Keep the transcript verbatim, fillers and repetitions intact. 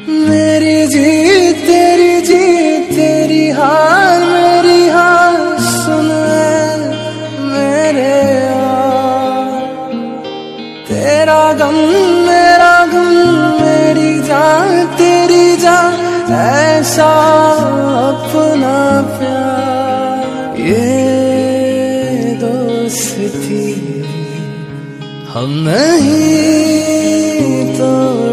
मेरी जीत तेरी जीत, तेरी हार मेरी हार, सुन मेरे यार। तेरा गम मेरा गम, मेरी जान तेरी जान, ऐसा अपना प्यार। ये दोस्ती हम नहीं तोड़